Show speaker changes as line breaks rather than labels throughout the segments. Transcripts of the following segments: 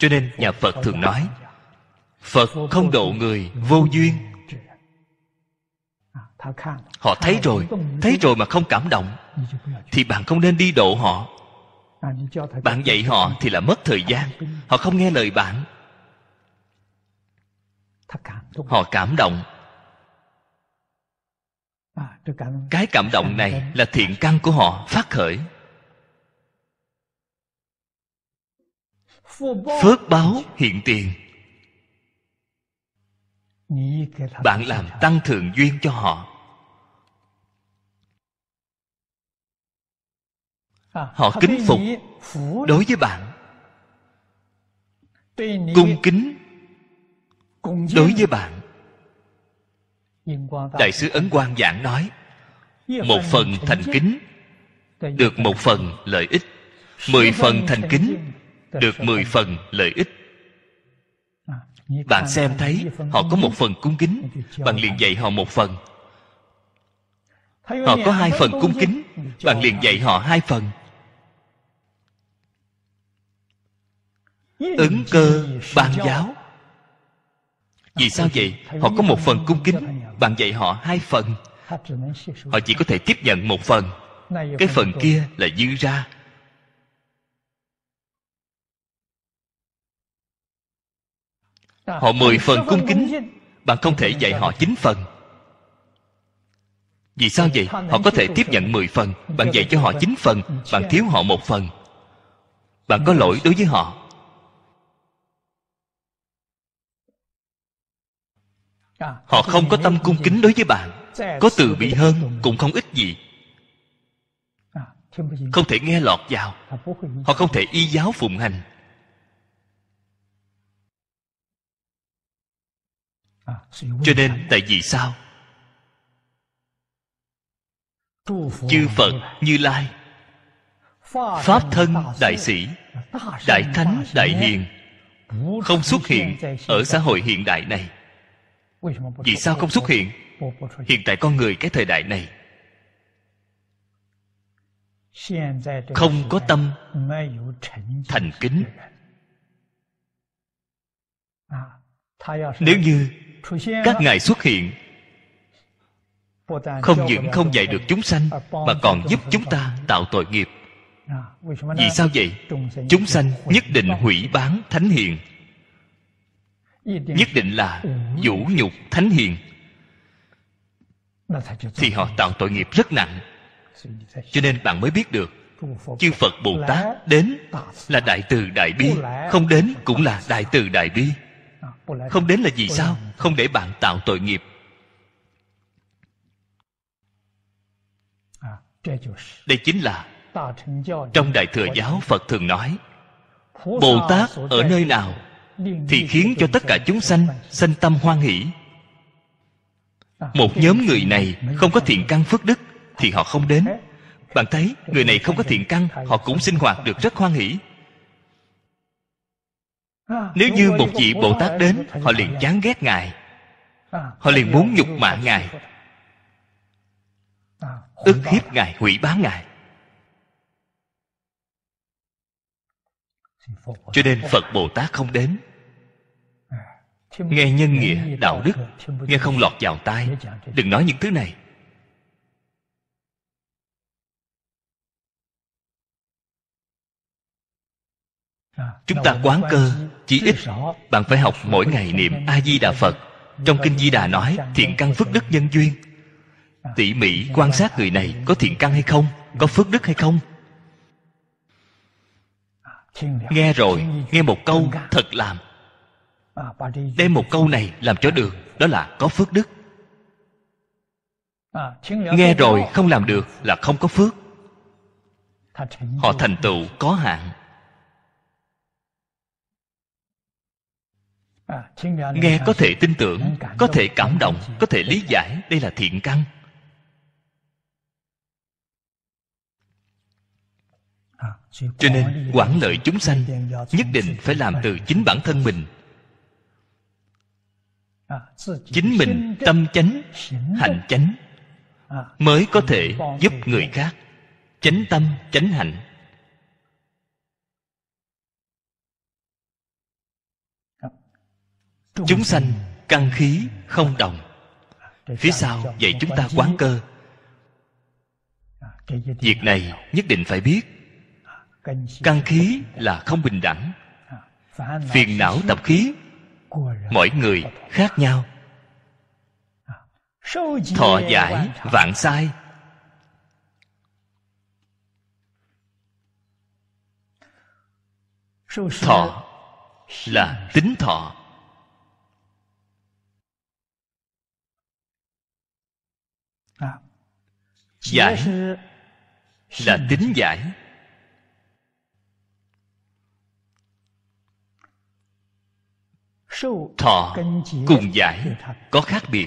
Cho nên nhà Phật thường nói, Phật không độ người vô duyên. Họ thấy rồi mà không cảm động, thì bạn không nên đi độ họ. Bạn dạy họ thì là mất thời gian. Họ không nghe lời bạn. Họ cảm động. Cái cảm động này là thiện căn của họ phát khởi. Phước báo hiện tiền. Bạn làm tăng thượng duyên cho họ. Họ kính phục đối với bạn, cung kính đối với bạn. Đại sứ Ấn Quang giảng nói, một phần thành kính được một phần lợi ích, 10 phần thành kính được 10 phần lợi ích. Bạn xem thấy họ có một phần cung kính, bạn liền dạy họ một phần. Họ có 2 phần cung kính, bạn liền dạy họ 2 phần. Ứng cơ ban giáo. Vì sao vậy? Họ có một phần cung kính, bạn dạy họ 2 phần. Họ chỉ có thể tiếp nhận một phần, cái phần kia là dư ra. Họ 10 phần cung kính, bạn không thể dạy họ 9 phần. Vì sao vậy? Họ có thể tiếp nhận 10 phần, bạn dạy cho họ 9 phần, bạn thiếu họ một phần. Bạn có lỗi đối với họ. Họ không có tâm cung kính đối với bạn, có từ bi hơn cũng không ích gì. Không thể nghe lọt vào, họ không thể y giáo phụng hành. Cho nên tại vì sao? Chư Phật Như Lai, Pháp thân đại sĩ, đại thánh đại hiền không xuất hiện ở xã hội hiện đại này. Vì sao không xuất hiện? Hiện tại con người cái thời đại này không có tâm thành kính. Nếu như các ngài xuất hiện, không những không dạy được chúng sanh, mà còn giúp chúng ta tạo tội nghiệp. Vì sao vậy? Chúng sanh nhất định hủy báng thánh hiền, nhất định là vũ nhục thánh hiền, thì họ tạo tội nghiệp rất nặng. Cho nên bạn mới biết được chư Phật Bồ Tát đến là đại từ đại bi, không đến cũng là đại từ đại bi. Không đến là vì sao? Không để bạn tạo tội nghiệp. Đây chính là trong Đại Thừa Giáo Phật thường nói, Bồ Tát ở nơi nào thì khiến cho tất cả chúng sanh sanh tâm hoan hỷ. Một nhóm người này không có thiện căn phước đức thì họ không đến. Bạn thấy người này không có thiện căn, họ cũng sinh hoạt được rất hoan hỷ. Nếu như một vị Bồ Tát đến, họ liền chán ghét ngài, họ liền muốn nhục mạ ngài, ức hiếp ngài, hủy báng ngài. Cho nên Phật Bồ Tát không đến. Nghe nhân nghĩa, đạo đức, nghe không lọt vào tai. Đừng nói những thứ này. Chúng ta quán cơ, chỉ ít bạn phải học mỗi ngày niệm A-di-đà Phật. Trong Kinh Di Đà nói thiện căn phước đức nhân duyên. Tỉ mỉ quan sát người này có thiện căn hay không, có phước đức hay không. Nghe rồi, nghe một câu thật làm. Đem một câu này làm cho được, đó là có phước đức. Nghe rồi không làm được là không có phước. Họ thành tựu có hạn. Nghe có thể tin tưởng, có thể cảm động, có thể lý giải, đây là thiện căn. Cho nên quảng lợi chúng sanh nhất định phải làm từ chính bản thân mình. Chính mình tâm chánh, hành chánh mới có thể giúp người khác chánh tâm, chánh hạnh. chúng sanh căn khí không đồng. Phía sau dạy chúng ta quán cơ. Việc này nhất định phải biết. Căn khí là không bình đẳng. Phiền não tập khí mỗi người khác nhau. Thọ giải vạn sai. Thọ là tính thọ. Giải là tính giải. Thọ cùng giải có khác biệt.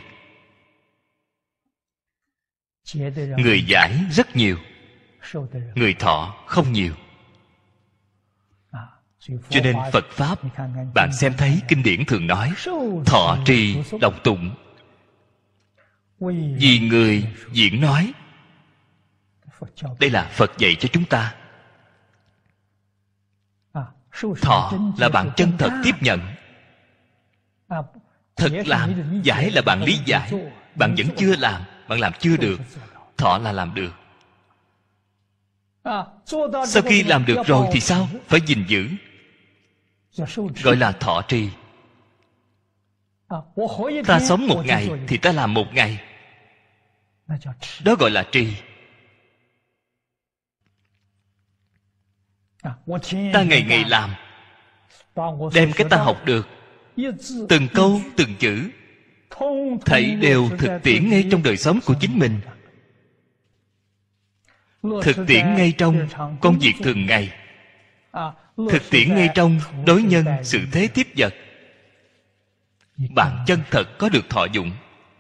Người giải rất nhiều, người thọ không nhiều. Cho nên Phật Pháp, bạn xem thấy kinh điển thường nói thọ trì đồng tụng, vì người diễn nói. Đây là Phật dạy cho chúng ta. Thọ là bạn chân thật tiếp nhận. Thật làm, giải là bạn lý giải. Bạn vẫn chưa làm, bạn làm chưa được. Thọ là làm được. Sau khi làm được rồi thì sao? Phải gìn giữ, gọi là thọ trì. Ta sống một ngày thì ta làm một ngày, đó gọi là trì. Ta ngày ngày làm, đem cái ta học được, từng câu từng chữ, thảy đều thực tiễn ngay trong đời sống của chính mình, thực tiễn ngay trong công việc thường ngày, thực tiễn ngay trong đối nhân sự thế tiếp vật. Bạn chân thật có được thọ dụng.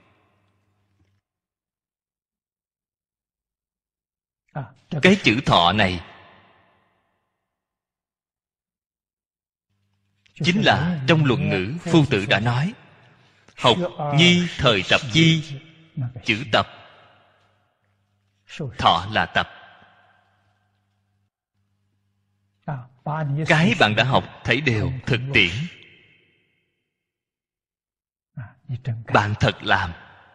Cái chữ thọ này chính là trong luận ngữ Phu Tử đã nói: học nhi thời tập chi. Chữ tập, thọ là tập. Cái bạn đã học thảy đều thực tiễn. Bạn thật làm.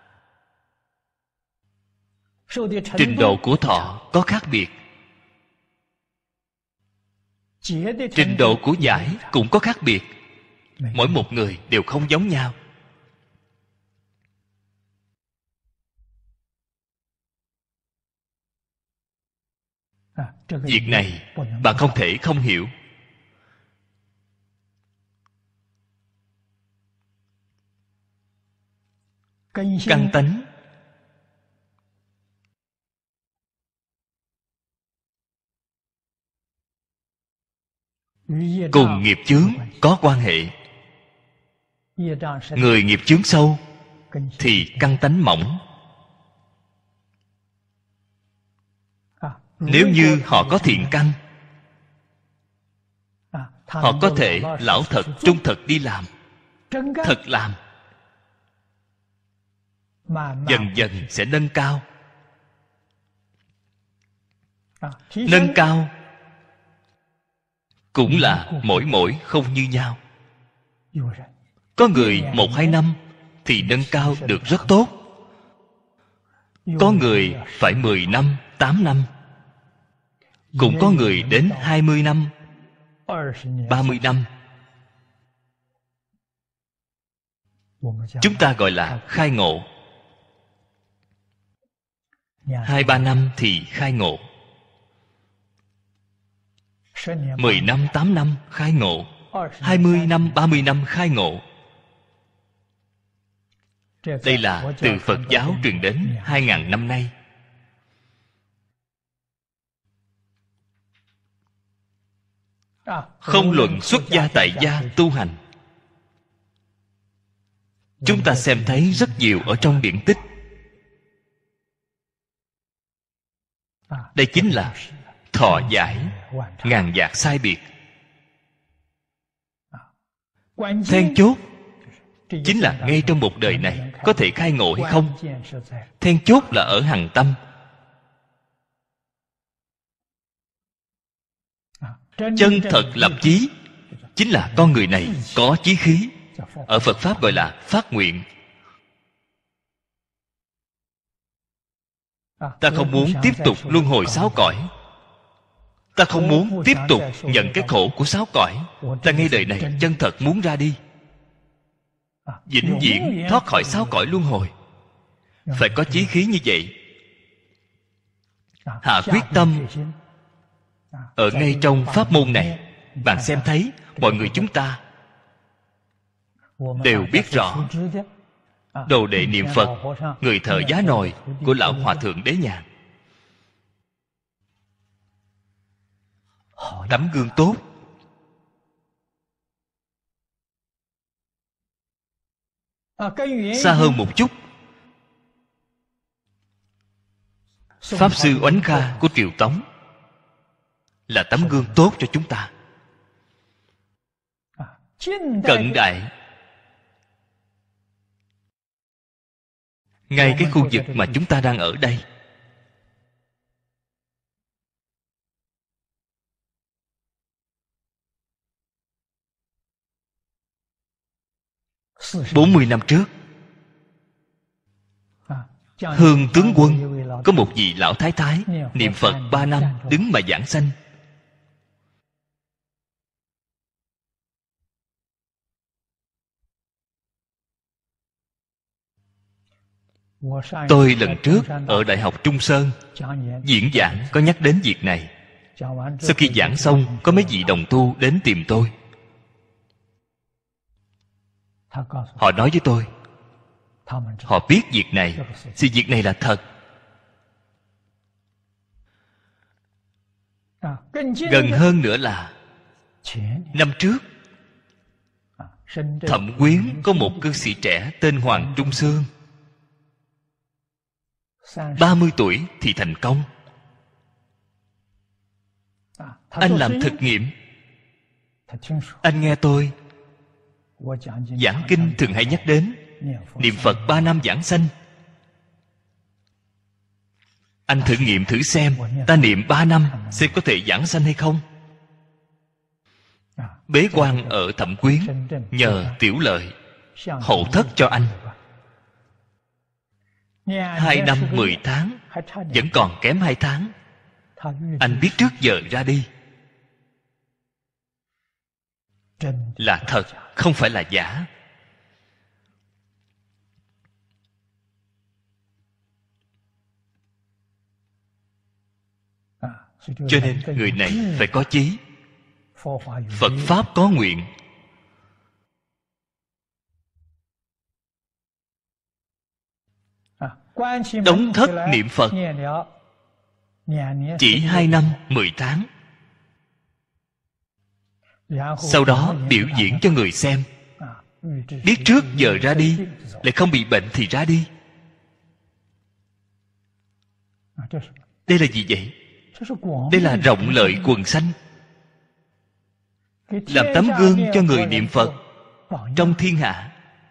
Trình độ của thọ có khác biệt, trình độ của giải cũng có khác biệt. Mỗi một người đều không giống nhau. Việc này bạn không thể không hiểu. Căn tánh cùng nghiệp chướng có quan hệ. Người nghiệp chướng sâu thì căn tánh mỏng. Nếu như họ có thiện căn, họ có thể lão thật trung thật đi làm, thật làm, dần dần sẽ nâng cao. Nâng cao cũng là mỗi không như nhau. Có người 1-2 năm thì nâng cao được rất tốt. Có người phải 10 năm, 8 năm. Cũng có người đến 20 năm, 30 năm. Chúng ta gọi là khai ngộ. 2-3 năm thì khai ngộ, 10 năm, 8 năm khai ngộ, 20 năm, 30 năm khai ngộ. Đây là từ Phật giáo truyền đến 2.000 năm nay. Không luận xuất gia tại gia tu hành. Chúng ta xem thấy rất nhiều ở trong điển tích. Đây chính là thọ giải ngàn dạt sai biệt. Then chốt chính là ngay trong một đời này có thể khai ngộ hay không. Then chốt là ở hằng tâm. Chân thật lập chí chính là con người này có chí khí, Ở Phật Pháp gọi là phát nguyện. Ta không muốn tiếp tục luân hồi 6 cõi. Ta không muốn tiếp tục nhận cái khổ của 6 cõi. Ta ngay đời này chân thật muốn ra đi, vĩnh viễn thoát khỏi 6 cõi luân hồi. Phải có chí khí như vậy. Hạ quyết tâm. Ở ngay trong pháp môn này, bạn xem thấy mọi người chúng ta đều biết rõ đồ đệ niệm Phật, người thợ giá nồi của Lão Hòa Thượng Đế Nhàn. Tấm gương tốt. Xa hơn một chút, Pháp Sư Oánh Kha của Triều Tống là tấm gương tốt cho chúng ta. Cận đại, ngay cái khu vực mà chúng ta đang ở đây, bốn 40 năm trước, Hương Tướng Quân có một vị lão thái thái niệm Phật 3 năm đứng mà giảng sanh. Tôi lần trước ở Đại học Trung Sơn diễn giảng có nhắc đến việc này. Sau khi giảng xong, có mấy vị đồng tu đến tìm tôi. Họ nói với tôi, họ biết việc này, thì việc này là thật. Gần hơn nữa là năm trước, Thẩm Quyến có một cư sĩ trẻ tên Hoàng Trung Sương, 30 tuổi thì thành công. Anh làm thực nghiệm. Anh nghe tôi giảng kinh thường hay nhắc đến niệm Phật 3 năm giảng sanh. Anh thử nghiệm thử xem, ta niệm 3 năm xem có thể giảng sanh hay không. Bế quan ở Thẩm Quyến, nhờ Tiểu Lợi hộ thất cho anh. 2 năm 10 tháng, vẫn còn kém 2 tháng. Anh biết trước giờ ra đi. Là thật, không phải là giả. Cho nên người này phải có chí. Phật Pháp có nguyện. Đóng thất niệm Phật chỉ 2 năm 10 tháng. Sau đó biểu diễn cho người xem. Biết trước giờ ra đi, lại không bị bệnh thì ra đi. Đây là gì vậy? Đây là rộng lợi quần sanh. Làm tấm gương cho người niệm Phật trong thiên hạ.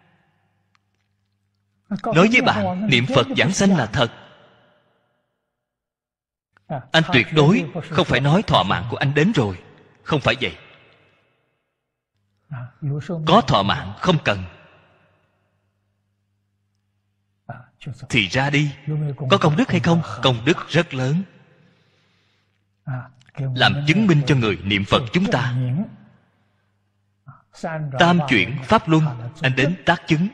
Nói với bạn, niệm Phật giảng sanh là thật. Anh tuyệt đối không phải nói thọ mạng của anh đến rồi. Không phải vậy. Có thọ mạng không cần thì ra đi. Có công đức hay không? Công đức rất lớn. Làm chứng minh cho người niệm Phật chúng ta. Tam chuyển Pháp Luân, anh đến tác chứng.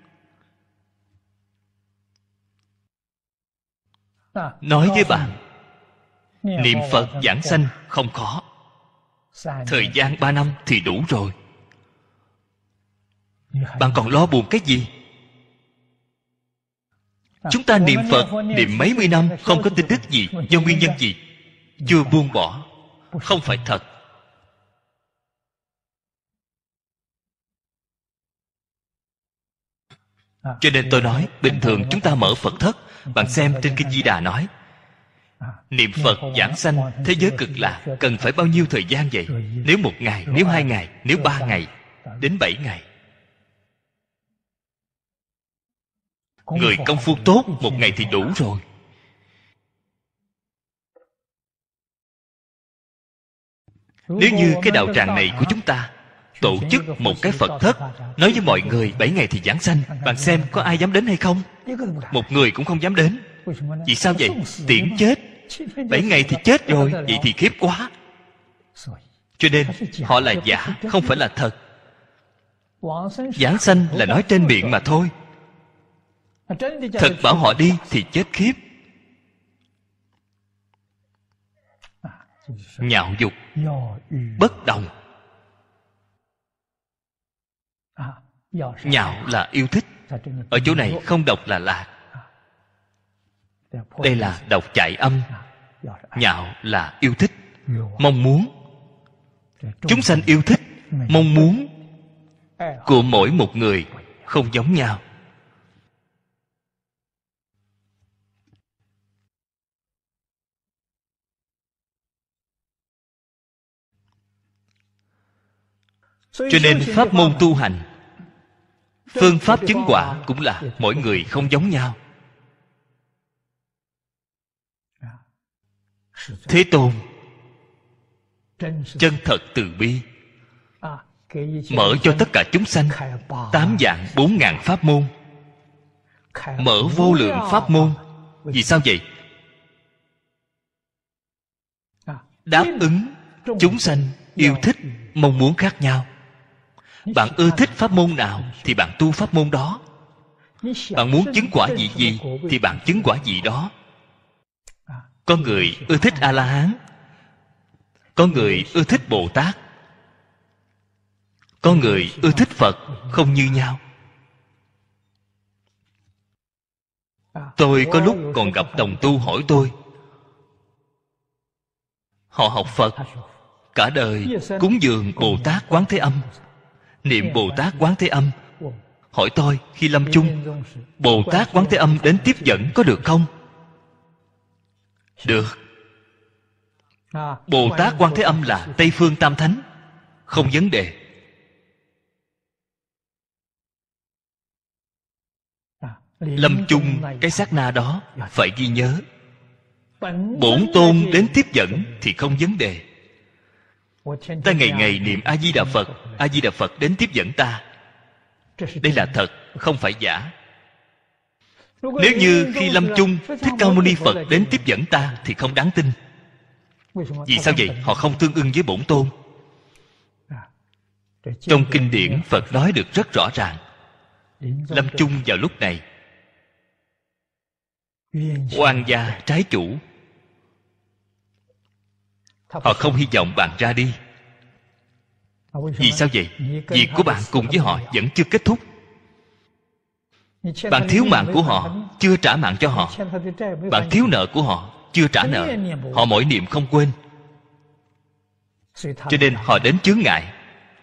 Nói với bạn, niệm Phật giảng sanh không khó. Thời gian 3 năm thì đủ rồi. Bạn còn lo buồn cái gì? Chúng ta niệm Phật, niệm mấy mươi năm không có tin tức gì. Do nguyên nhân gì? Chưa buông bỏ. Không phải thật. Cho nên tôi nói, bình thường chúng ta mở Phật thất. Bạn xem trên Kinh Di Đà nói, niệm Phật giảng sanh thế giới cực lạc cần phải bao nhiêu thời gian vậy? Nếu 1 ngày, nếu 2 ngày, nếu 3 ngày, đến 7 ngày. Người công phu tốt 1 ngày thì đủ rồi. Nếu như cái đạo tràng này của chúng ta tổ chức một cái Phật thất, nói với mọi người 7 ngày thì giảng sanh. Bạn xem có ai dám đến hay không? Một người cũng không dám đến. Vì sao vậy? Tiễn chết. 7 ngày thì chết rồi, vậy thì khiếp quá. Cho nên họ là giả, không phải là thật. Giảng sanh là nói trên miệng mà thôi. Thật bảo họ đi thì chết khiếp. Nhạo dục, bất đồng. Nhạo là yêu thích. Ở chỗ này không đọc là lạc. Đây là đọc chạy âm. Nhạo là yêu thích, mong muốn. Chúng sanh yêu thích, mong muốn của mỗi một người không giống nhau. Cho nên pháp môn tu hành, phương pháp chứng quả cũng là mỗi người không giống nhau. Thế Tôn chân thật từ bi, mở cho tất cả chúng sanh 8 vạn 4 ngàn pháp môn, mở vô lượng pháp môn. Vì sao vậy? Đáp ứng chúng sanh yêu thích, mong muốn khác nhau. Bạn ưa thích pháp môn nào thì bạn tu pháp môn đó. Bạn muốn chứng quả vị gì thì bạn chứng quả vị đó. Có người ưa thích A-la-hán, có người ưa thích Bồ Tát, có người ưa thích Phật, không như nhau. Tôi có lúc còn gặp đồng tu hỏi tôi, họ học Phật cả đời cúng dường Bồ Tát Quán Thế Âm, niệm Bồ Tát Quán Thế Âm. Hỏi tôi khi lâm chung, Bồ Tát Quán Thế Âm đến tiếp dẫn có được không? Được. Bồ Tát Quán Thế Âm là Tây Phương Tam Thánh, không vấn đề. Lâm chung cái sát na đó phải ghi nhớ. Bổn Tôn đến tiếp dẫn thì không vấn đề. Ta ngày ngày niệm A-di-đà Phật, A-di-đà Phật đến tiếp dẫn ta. Đây là thật, không phải giả. Nếu như khi lâm chung Thích Ca Mâu Ni Phật đến tiếp dẫn ta thì không đáng tin. Vì sao vậy? Họ không tương ưng với Bổn Tôn. Trong kinh điển Phật nói được rất rõ ràng. Lâm chung vào lúc này, oan gia trái chủ, họ không hy vọng bạn ra đi. Vì sao vậy? Việc của bạn cùng với họ vẫn chưa kết thúc. Bạn thiếu mạng của họ, chưa trả mạng cho họ. Bạn thiếu nợ của họ, chưa trả nợ. Họ mỗi niệm không quên. Cho nên họ đến chướng ngại.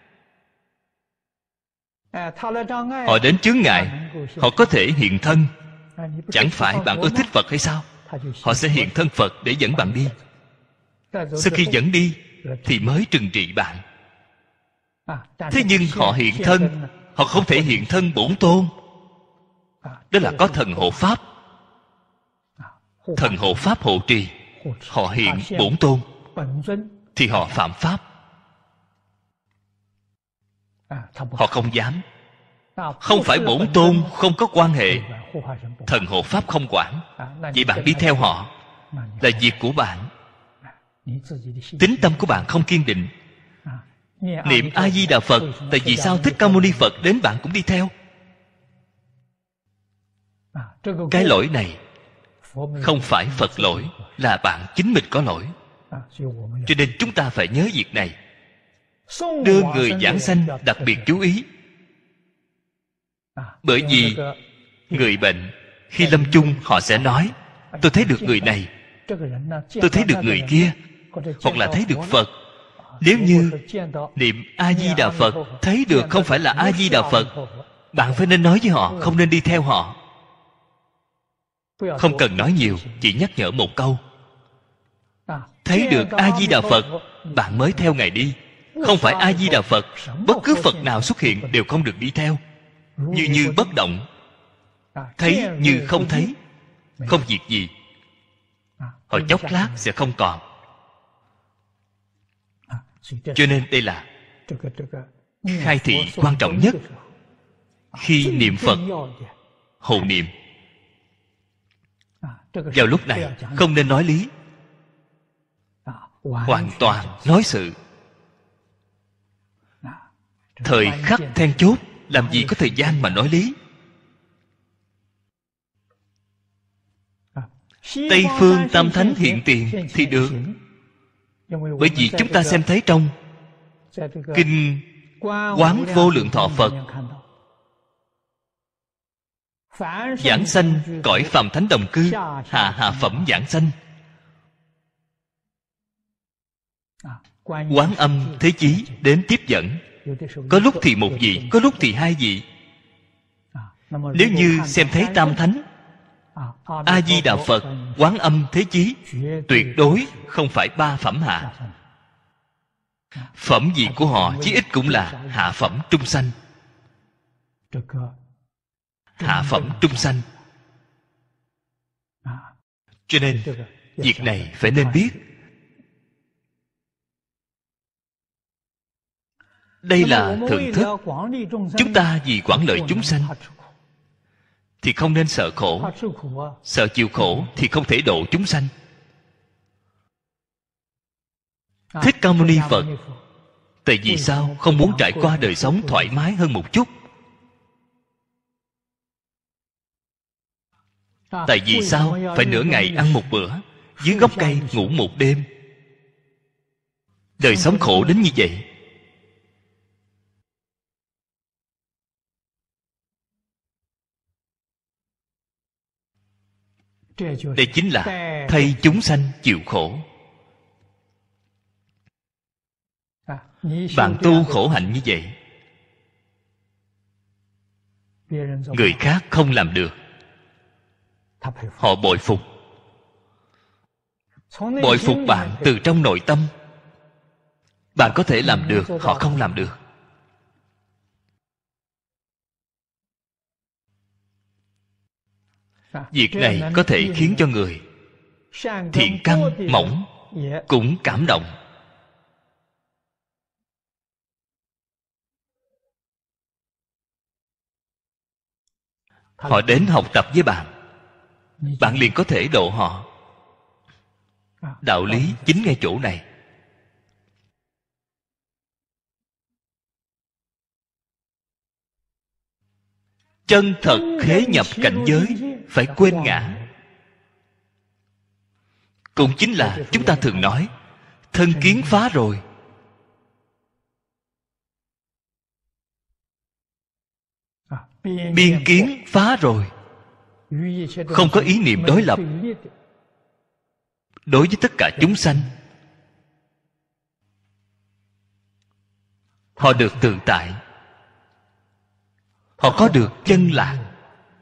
Họ đến chướng ngại, họ có thể hiện thân. Chẳng phải bạn ưa thích Phật hay sao? Họ sẽ hiện thân Phật để dẫn bạn đi. Sau khi dẫn đi thì mới trừng trị bạn. Thế nhưng họ hiện thân, họ không thể hiện thân Bổn Tôn. Đó là có thần hộ pháp. Thần hộ pháp hộ trì. Họ hiện Bổn Tôn thì họ phạm pháp. Họ không dám. Không phải Bổn Tôn không có quan hệ, thần hộ pháp không quản. Vậy bạn đi theo họ là việc của bạn. Tín tâm của bạn không kiên định. Niệm A-di-đà Phật, tại vì sao Thích Ca Mâu Ni Phật đến bạn cũng đi theo? Cái lỗi này không phải Phật lỗi, là bạn chính mình có lỗi. Cho nên chúng ta phải nhớ việc này. Đưa người giảng sanh đặc biệt chú ý. Bởi vì người bệnh khi lâm chung họ sẽ nói, tôi thấy được người này, tôi thấy được người kia, hoặc là thấy được Phật. Nếu như niệm A-di-đà Phật thấy được không phải là A-di-đà Phật, bạn phải nên nói với họ, không nên đi theo họ. Không cần nói nhiều, chỉ nhắc nhở một câu. Thấy được A-di-đà Phật, bạn mới theo Ngài đi. Không phải A-di-đà Phật, bất cứ Phật nào xuất hiện đều không được đi theo. Như bất động, thấy như không thấy, không việc gì. Hồi chốc lát sẽ không còn. Cho nên đây là khai thị quan trọng nhất. Khi niệm Phật, hộ niệm, vào lúc này không nên nói lý, hoàn toàn nói sự. Thời khắc then chốt, làm gì có thời gian mà nói lý. Tây phương tam thánh hiện tiền thì được. Bởi vì chúng ta xem thấy trong kinh Quán Vô Lượng Thọ Phật, giảng sanh cõi phàm thánh đồng cư, hạ phẩm giảng sanh. Quán Âm Thế Chí đến tiếp dẫn. Có lúc thì một vị, có lúc thì hai vị. Nếu như xem thấy tam thánh, A Di Đà Phật, Quán Âm Thế Chí, tuyệt đối không phải ba phẩm hạ. Phẩm vị của họ chí ít cũng là hạ phẩm trung sanh. Hạ phẩm trung sanh. Cho nên việc này phải nên biết. Đây là thượng thức. Chúng ta vì quản lợi chúng sanh thì không nên sợ khổ. Sợ chịu khổ thì không thể độ chúng sanh. Thích Ca Mâu Ni Phật, tại vì sao không muốn trải qua đời sống thoải mái hơn một chút? Tại vì sao phải nửa ngày ăn một bữa, dưới gốc cây ngủ một đêm? Đời sống khổ đến như vậy. Đây chính là thay chúng sanh chịu khổ. Bạn tu khổ hạnh như vậy, người khác không làm được, họ bội phục. Bội phục bạn từ trong nội tâm. Bạn có thể làm được, họ không làm được. Việc này có thể khiến cho người thiện căn mỏng cũng cảm động. Họ đến học tập với bạn, bạn liền có thể độ họ. Đạo lý chính ngay chỗ này. Chân thật khế nhập cảnh giới, phải quên ngã. Cũng chính là chúng ta thường nói thân kiến phá rồi. Biên kiến phá rồi. Không có ý niệm đối lập đối với tất cả chúng sanh. Họ được tự tại, họ có được chân lạc.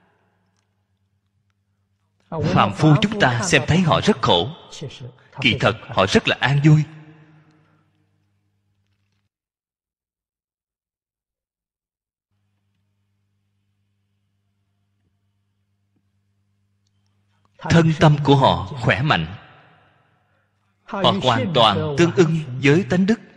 Phàm phu chúng ta xem thấy họ rất khổ, kỳ thật họ rất là an vui. Thân tâm của họ khỏe mạnh. Họ hoàn toàn tương ưng với tánh đức.